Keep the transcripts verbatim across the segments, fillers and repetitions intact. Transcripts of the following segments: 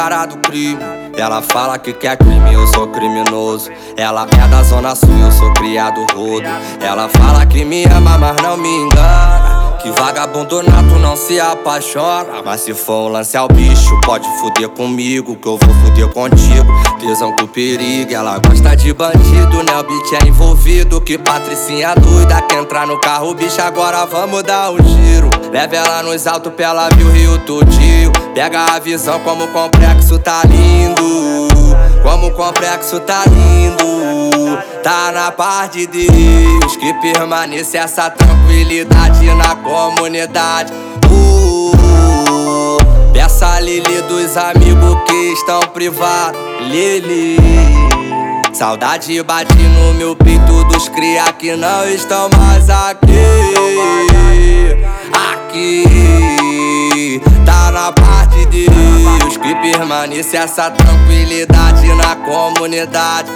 cara do crime. Ela fala que quer crime, eu sou criminoso. Ela é da zona sul, eu sou criado rodo. Ela fala que me ama, mas não me engana. Que vagabundo nato não se apaixona. Mas se for um lance ao bicho, pode fuder comigo, que eu vou fuder contigo. Tesão com perigo, ela gosta de bandido, né? O beat é envolvido. Que patricinha doida, quer entrar no carro, bicho, agora vamos dar um giro. Leva ela nos altos pra ela ver o Rio todinho. Pega a visão como o complexo tá lindo. Como o complexo tá lindo. Tá na paz de Deus, que permaneça essa tranquilidade na comunidade. uh, Peça a Lili dos amigos que estão privados. Lili, saudade bate no meu peito dos cria que não estão mais aqui. Aqui tá na paz de Deus, que permaneça essa tranquilidade na comunidade.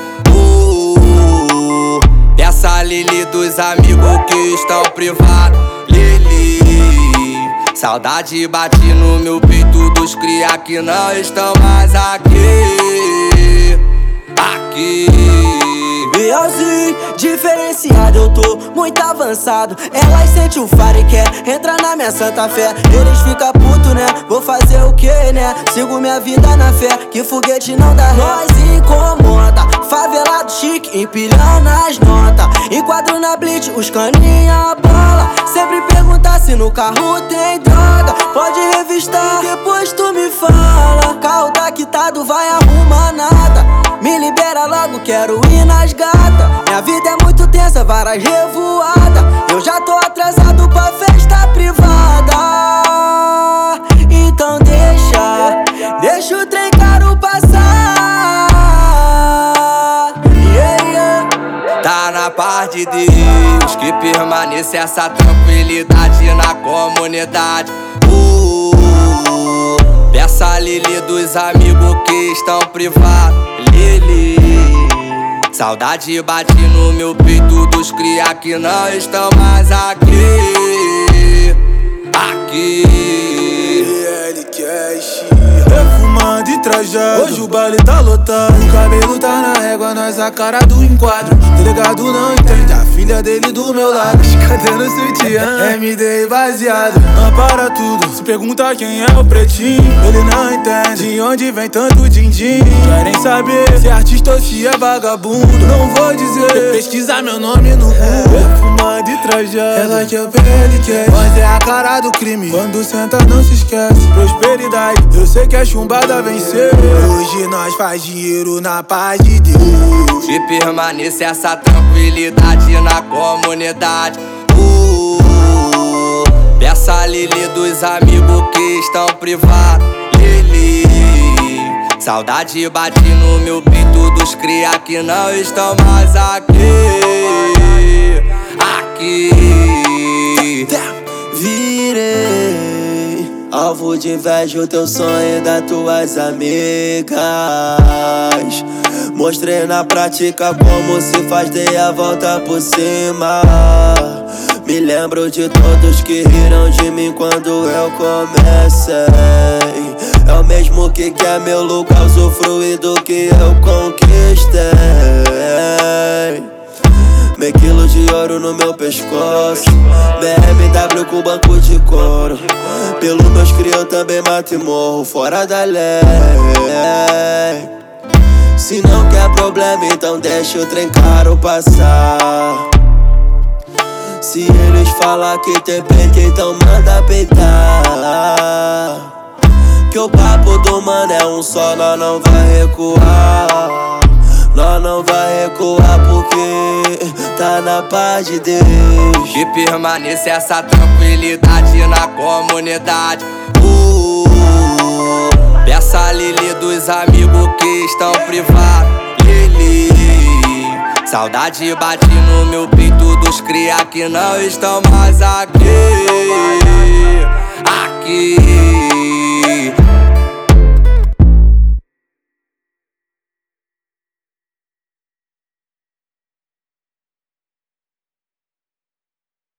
uh, Peça a Lili dos amigos que estão privados. Lili, saudade bate no meu peito dos cria que não estão mais aqui. Aqui Bielzinho, diferenciado, eu tô muito avançado. Elas sentem o faro e quer entrar na minha santa fé. Eles ficam putos, né? Vou fazer o que, né? Sigo minha vida na fé, que foguete não dá ré. Nós incomoda, favelado chique, empilhando as notas. Enquadro na blitz, os caninha bola. Sempre perguntar se no carro tem droga. Pode revistar, depois tu me fala. Carro tá quitado, vai arrumar nada. Me libera logo, quero ir nas gatas. Minha vida é muito tensa, várias revoadas. Eu já tô atrasado pra festa privada. Então deixa, deixa o trem caro passar. Yeah, yeah. Tá na paz de Deus, que permaneça essa tranquilidade na comunidade. uh, Peça a Lili dos amigos que estão privados. Lili, saudade bate no meu peito dos cria que não estão mais aqui. Aqui L Cash, perfumado e trajado. Hoje o baile tá lotado. O cabelo tá na régua, nós a cara do enquadro. Delegado não entende, a filha dele do meu lado. Cadê no sutiã? M D baseado. Não para tudo, se pergunta quem é o pretinho. Ele não entende de onde vem tanto din-din. Querem saber se é artista ou se é vagabundo. Não vou dizer, pesquisar meu nome no Google. Perfumado e trajado, ela que é o P L Cash. Nós é a cara do crime, quando senta não se esquece. Prosperidade, eu sei que a chumbada venceu. Hoje nós faz dinheiro na paz de Deus, que permaneça essa tranquilidade na comunidade. uh, Peça a Lili dos amigos que estão privados. Lili, saudade bate no meu peito dos cria que não estão mais aqui. Aqui virei alvo de inveja, o teu sonho das tuas amigas. Mostrei na prática como se faz, dei a volta por cima. Me lembro de todos que riram de mim quando eu comecei. É o mesmo que quer meu lugar, usufruir do que eu conquistei. Meio quilo de ouro no meu pescoço, B M W com banco de couro. Pelo meus cria eu também mato e morro fora da lei. Se não quer problema, então deixa o trem caro passar. Se eles falar que tem peito, então manda peitar. Que o papo do mano é um só, nós não vai recuar. Nós não vai recuar porque tá na paz de Deus, que permaneça essa tranquilidade na comunidade. uh, Peça a Lili dos amigos que estão privados. Lili, saudade bate no meu peito dos cria que não estão mais aqui. Aqui